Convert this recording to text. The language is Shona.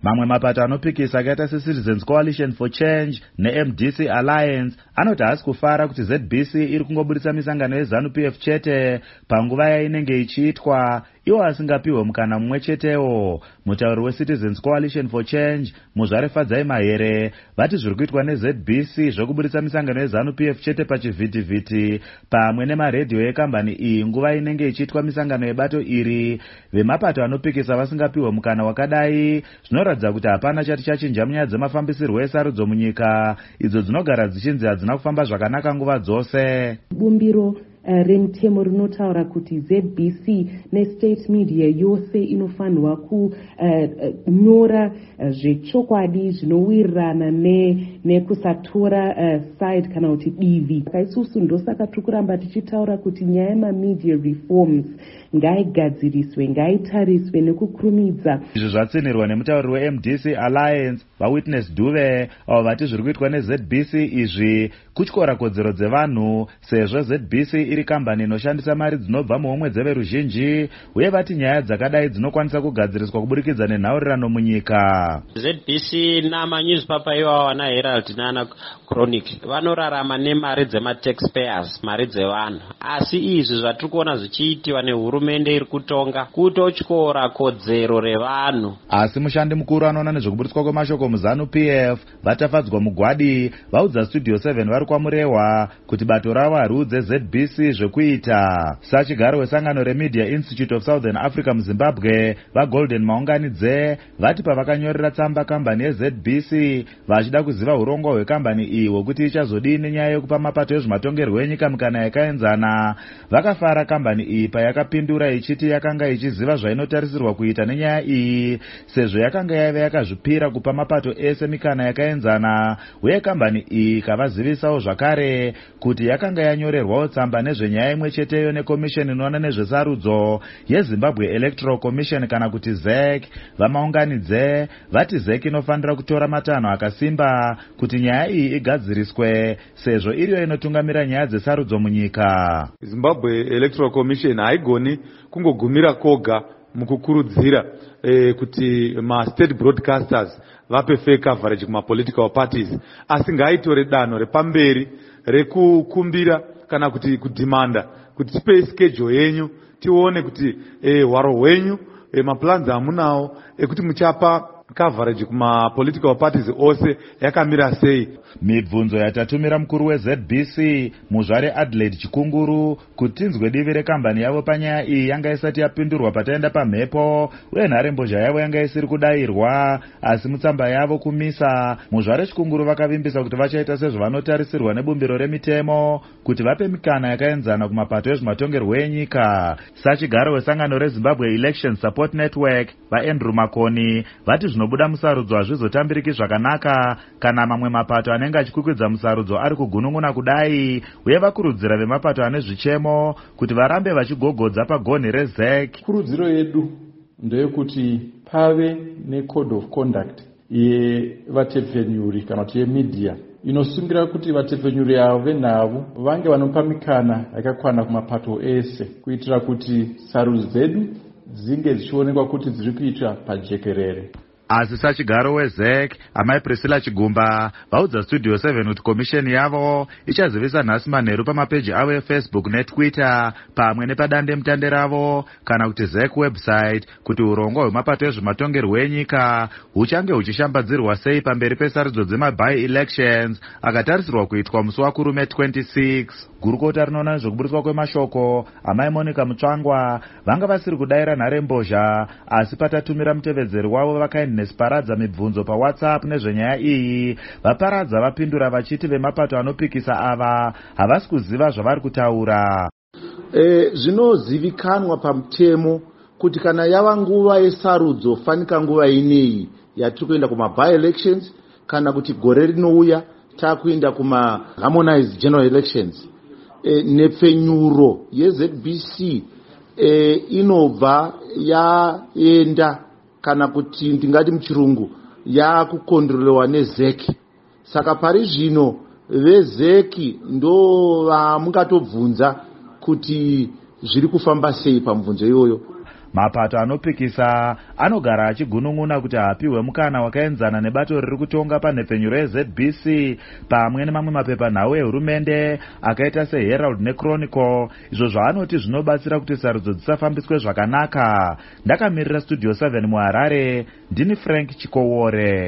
Mamwe mapato anopikisa akaita seCitizens Coalition for Change neMDC Alliance anoti haasi kufara kuti ZBC iri kungoburitsa misangano yeZANU-PF chete panguva yainenge ichiitwa iwo asingapiwe mukana mumwe chetewo. Mutauri weCitizens Coalition for Change Muzvare Fadzai Mahere vati zviri kuitwa neZBC zvokuburitsa misangano yeZANU-PF chete pachivhitivhiti pamwe nemaredhiyo ekambani iyi nguva inenge ichiitwa misangano yebato iri, vemapato anopikisa vasingapiwe mukana wakadai zvinoratidza kuti hapana chati chachinja munyaya dzemafambisirwo esarudzo munyika idzo dzinogara dzichinzi hadzina kufamba zvakanaka nguva dzose. Bumbiro remutemo rinotaura kuti ZBC nestate media yose inofanirwa kunyora zvechokwadi zvinowirirana nekusatora side kana kuti divi. Isusu ndosaka tiri kuramba tichitaura kuti nyaya yemamedia reforms ngaigadziriswe, ngaitariswe nekukurumidza. Izvi zvatsinirwa nemutauri weMDC Alliance vaWitness Duve avo vati zviri kuitwa neZBC izvi kutyora kodzero dzevanhu sezvo ZBC iri kambani inoshandisa mari dzinobva muhomwe dzeveruzhinji uye vati nyaya dzakadai dzinokwanisa kugadziriswa kuburikidza nenhaurirano munyika. ZBC namanyuspapa iwawo ana Herald nana Chronic vanorarama nemari dzemataxpayers, mari dzevanhu, asi izvi zvatiri kuona zvichiitiwa nehurumende iri kutonga kutotyora kodzero revanhu. Asi mushandi mukuru anoona nezvekuburitswa kwemashoko muZANU-PF vatafadzwa mugwadi vaudza Studio 7 vari kwamurehwa kuti bato ravo hariudze ZBC zvekuita. Sachigaro wesangano reMedia Institute of Southern Africa muZimbabwe vaGolden Maunganidze vati pavakanyorera tsamba kambani yeZBC vachida kuziva urongo hwekambani iyi hwekuti ichazodii nenyaya yekupa mapato ezvematongerwo enyika mukana yakaenzana, vakafara kambani iyi payakapindura ichiti yakanga ichiziva zvainotarisirwa kuita nenyaya iyi sezvo yakanga yaiva yakazvipira kupa mapato ese mikana yakaenzana, uye kambani iyi ikavazivisawo zvakare kuti yakanga yanyorerwawo tsamba nezvenyaya imwe cheteyo nekomisheni inoona nezvesarudzo yeZimbabwe Electoral Commission kana kuti ZEC. Vamaunganidze vati ZEC inofanira kutora matanho akasimba kuti nyaya iyi igadziriswe sezvo iriyo inotungamira nyaya dzesarudzo munyika. Zimbabwe Electoral Commission haigoni kungogumira koga mukukurudzira kuti ma-state broadcasters vape fair coverage kuma-political parties, asi ngaitore danho repamberi rekukumbira kana kuti kudhimanda kuti tipei schedule yenyu tione kuti hwaro hwenyu maplans amunawo ekuti muchapa coverage kuma-political parties ose yakamira sei. Mibvunzo yatatumira mukuru weZBC Muzvare Adelaide Chikunguru kuti tinzwe divi rekambani yavo panyaya iyi yanga isati yapindurwa pataenda pamhepo uye nharembozha yavo yanga isiri kudayirwa, asi mutsamba yavo kumisa Muzvare Chikunguru vakavimbisa kuti vachaita sezvavanotarisirwa nebumbiro remitemo kuti vape mikana yakaenzana kumapato ezvematongerwo enyika. Sachigaro wesangano reZimbabwe Election Support Network vaAndrew Makoni vati zvinobuda musarudzo hazvizotambiriki zvakanaka kana mamwe mapato anenge achikwikwidza musarudzo ari kugunun'una kudai, uye vakurudzira vemapato ane zvichemo kuti varambe vachigogodza pagonhi reZEC. Kurudziro yedu ndeyekuti pave necode of conduct yevatepfenyuri kana kuti yemedia inosungira kuti vatepfenyuri avo venhavo vange vanopa mikana yakakwana kumapato ese kuitira kuti sarudzo dzedu dzinge dzichionekwa kuti dziri kuitwa pajekerere. Asi sachigaro weZEC amai Priscilla Chigumba vaudza Studio 7 kuti komisheni yavo ichazivisa nhasi manheru pamapeji avo eFacebook neTwitter pamwe nepadande mutande ravo kana kuti ZEC website kuti urongo hwemapato ezvematongerwo enyika huchange huchishambadzirwa sei pamberi pesarudzo dzemaby elections akatarisirwa kuitwa musi wakurume 26. Gurukota rinoona nezvekuburitswa kwemashoko amai Monica Mutsvangwa vanga vasiri kudayira nharembozha, asi patatumira mutevedzeri wavo vakindness paradza mibvunzo paWhatsApp nezvenyaya iyi vaparadza vapindura vachiti vemapato anopikisa ava havasi kuziva zvavari kutaura. Zvinozivikanwa pamutemo kuti kana yava nguva yesarudzo fanika nguva ineyi yatiri kuenda kuma-by elections kana kuti gore rinouya takuenda kuma-harmonized general elections, nepfenyuro yeZBC inobva yaenda kana kuti ndingati muchirungu yakukondrolewa neZEC. Saka pari zvino veZEC ndo vamungatobvunza kuti zviri kufamba sei pamubvunzo iyoyo. Mapato anopikisa anogara achigunun'una kuti hapiwe mukana wakaenzana nebato riri kutonga panhepfenyuro yeZBC pamwe nemamwe mapepanhau ehurumende akaita seHerald neChronicle, izvo zvaanoti zvinobatsira kuti sarudzo dzisafambiswe zvakanaka. Ndakamirira Studio 7 muHarare, ndini Frank Chikowore.